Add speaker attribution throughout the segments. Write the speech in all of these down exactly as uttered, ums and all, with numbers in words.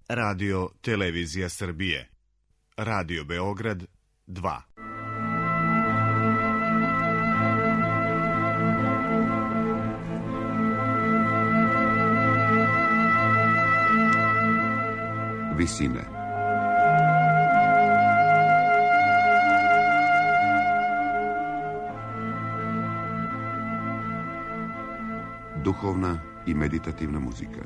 Speaker 1: Radio Televizija Srbije, Radio Beograd dva.
Speaker 2: Visine. Duhovna i meditativna muzika.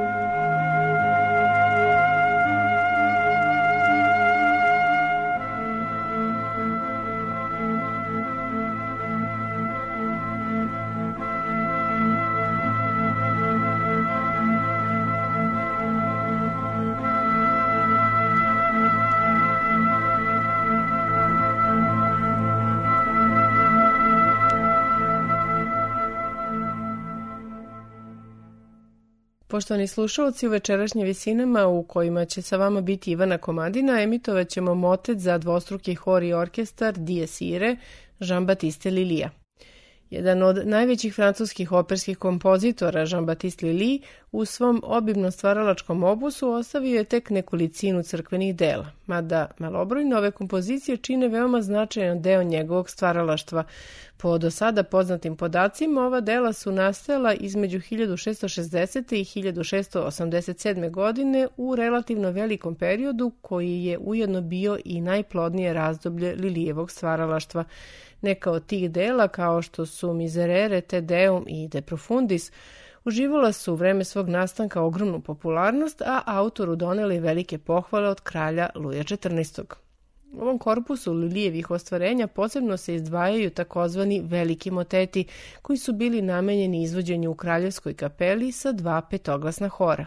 Speaker 3: Poštovani slušalci, u večerašnjim visinama u kojima će sa vama biti Ivana Komadina, emitovat ćemo motet za dvostruki hor i orkestar Dies Irae Jean-Baptiste Lullyja. Jedan od najvećih francuskih operskih kompozitora, Jean-Baptiste Lully, u svom obimnom stvaralačkom opusu ostavio je tek nekolicinu crkvenih dela, mada malobrojne ove kompozicije čine veoma značajan deo njegovog stvaralaštva. Po do sada poznatim podacima, ova dela su nastajala između hiljadu šessto šezdesete i hiljadu šessto osamdeset sedme. godine u relativno velikom periodu koji je ujedno bio i najplodnije razdoblje Lullyjevog stvaralaštva. Neka od tih dela, kao što su Miserere, Te Deum i De Profundis, uživala su u vreme svog nastanka ogromnu popularnost, a autoru doneli velike pohvale od kralja Luja četrnaestog. U ovom korpusu Lullyjevih ostvarenja posebno se izdvajaju takozvani veliki moteti, koji su bili namenjeni izvođenju u kraljevskoj kapeli sa dva petoglasna hora.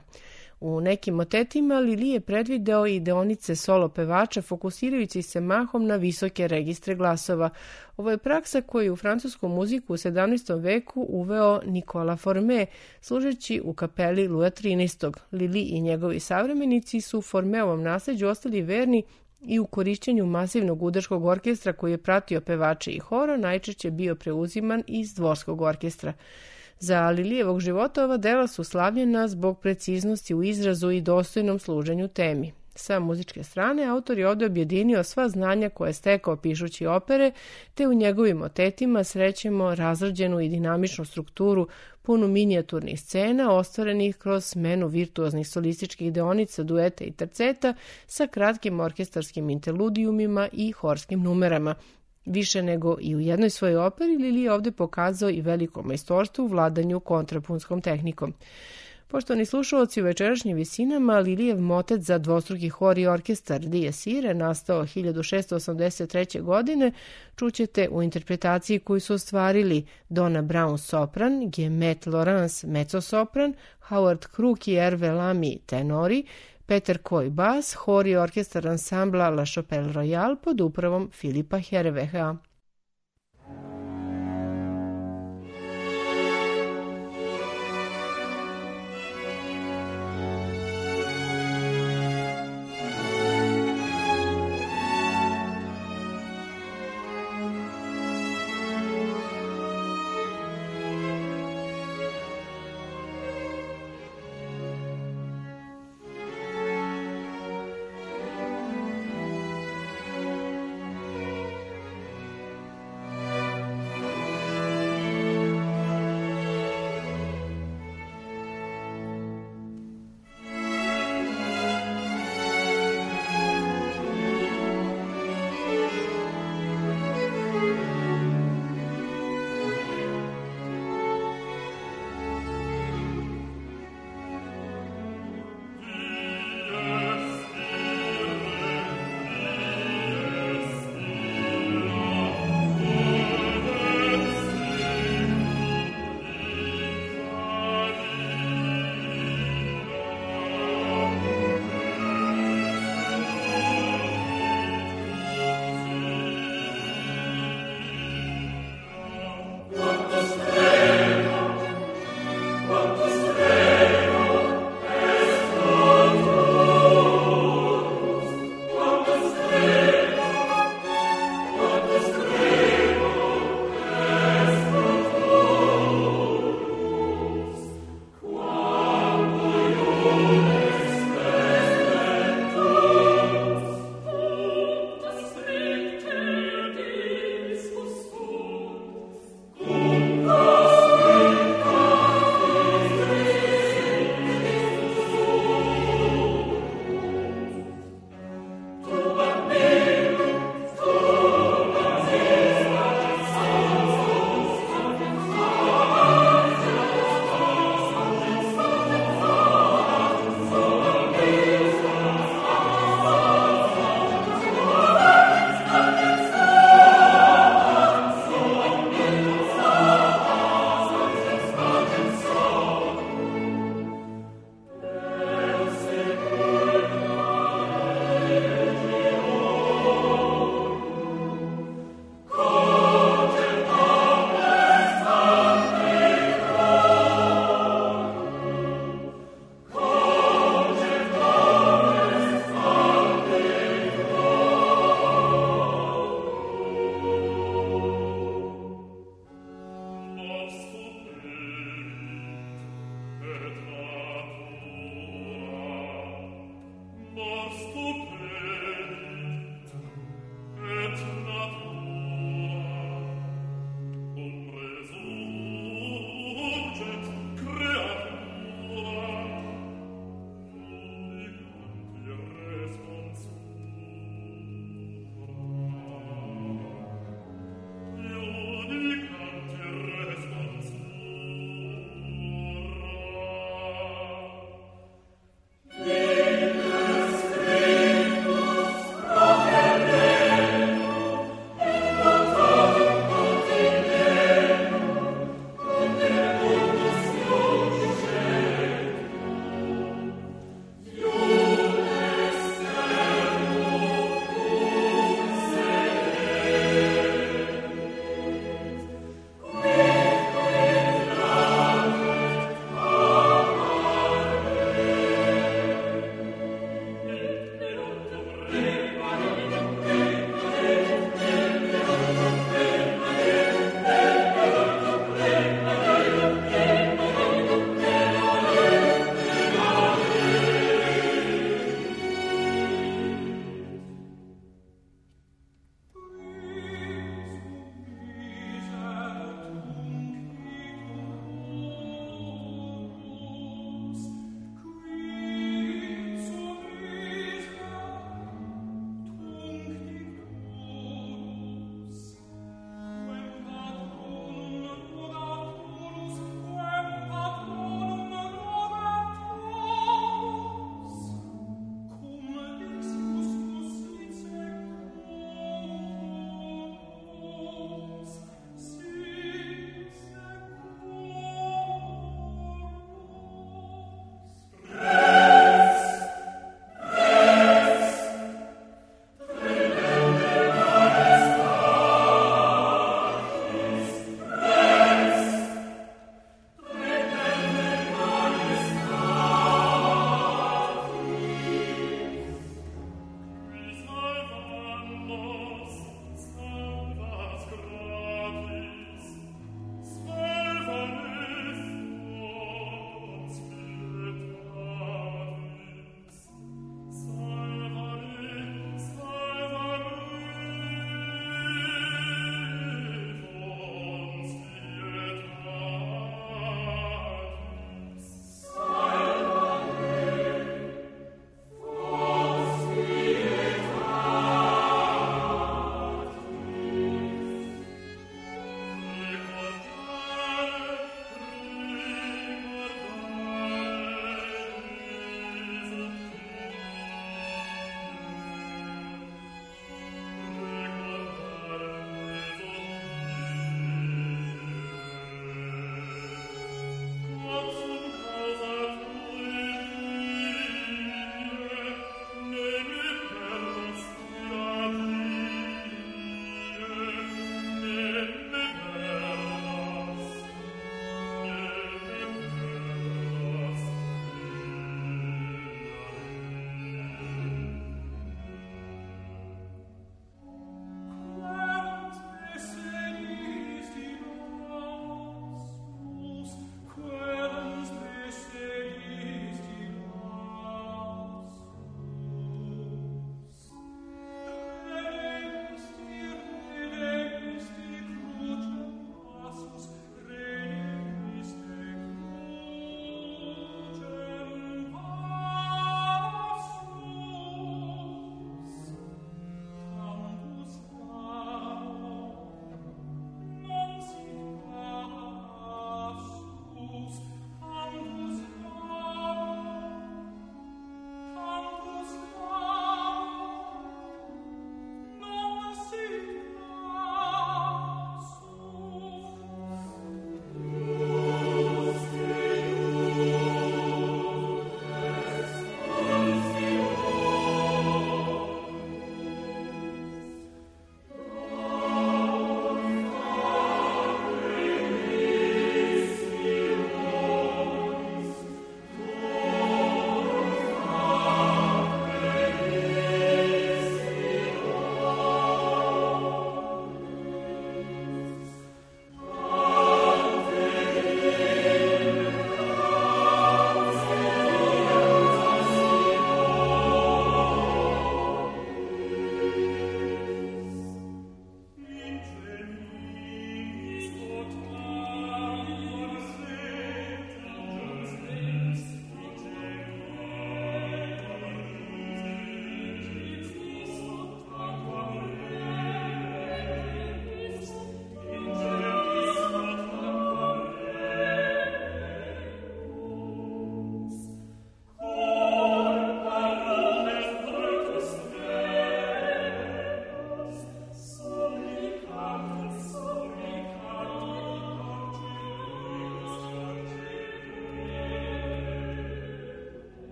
Speaker 3: U nekim motetima Lully je predvideo i deonice solo pevača, fokusirajući se mahom na visoke registre glasova. Ovo je praksa koju je u francusku muziku u sedamnaestom veku uveo Nicolas Formet, služeći u kapeli Luja trinaestog. Lully i njegovi savremenici su Formeovom nasleđu ostali verni i u korišćenju masivnog udrškog orkestra koji je pratio pevače i hora, najčešće bio preuziman iz dvorskog orkestra. Za Lullyjevog života ova dela su slavljena zbog preciznosti u izrazu i dostojnom služenju temi. Sa muzičke strane, autor je ovdje objedinio sva znanja koje je stekao pišući opere, te u njegovim motetima srećemo razrađenu i dinamičnu strukturu, punu minijaturnih scena, ostvarenih kroz smenu virtuoznih solističkih deonica, dueta i terceta, sa kratkim orkestarskim interludijumima i horskim numerama. Više nego i u jednoj svojoj operi, Lully je ovdje pokazao i veliko majstorstvo u vladanju kontrapunskom tehnikom. Poštovani slušalci, u večerašnjim visinama Lullyjev motet za dvostruki hor i orkestar Dies Irae, nastao hiljadu šessto osamdeset treće. godine, čućete u interpretaciji koju su ostvarili Donna Brown sopran, Guillemette Laurence mezzosopran, Howard Crook i Hervé Lamy tenori, Peter Coy bas, hor i orkestar ansambla La Chapelle Royale pod upravom Filipa Herveha.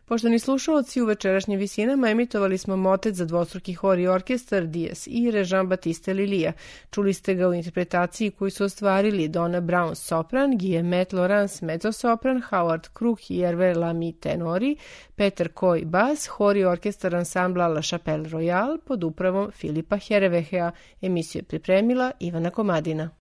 Speaker 3: Poštovani slušalci, u večerašnjim visinama emitovali smo motet za dvostruki hor i orkestar Dies Irae Jean-Baptiste Lilija. Čuli ste ga u interpretaciji koju su ostvarili Donna Brown sopran, Guillemette Laurence mezzosopran, Howard Crook i Hervé Lamy tenori, Peter Coy bas, hor i orkestar ansambla La Chapelle Royale pod upravom Filipa Herevehea. Emisiju je pripremila Ivana Komadina.